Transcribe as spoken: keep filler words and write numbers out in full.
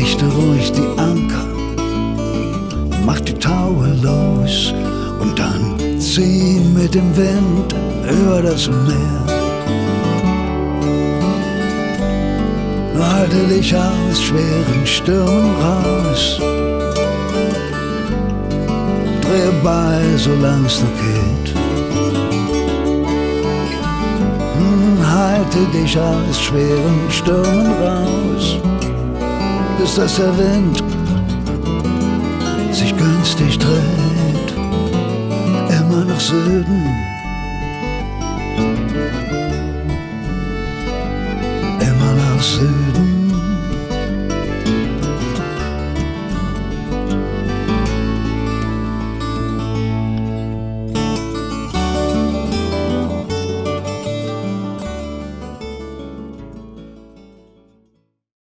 Richte ruhig die Anker, mach die Taue los und dann zieh mit dem Wind über das Meer. Nur halte dich aus schweren Stürmen raus, drehe bei, solang's noch geht. Hm, halte dich aus schweren Stürmen raus, bis dass der Wind sich günstig dreht, immer nach Süden, immer nach Süden.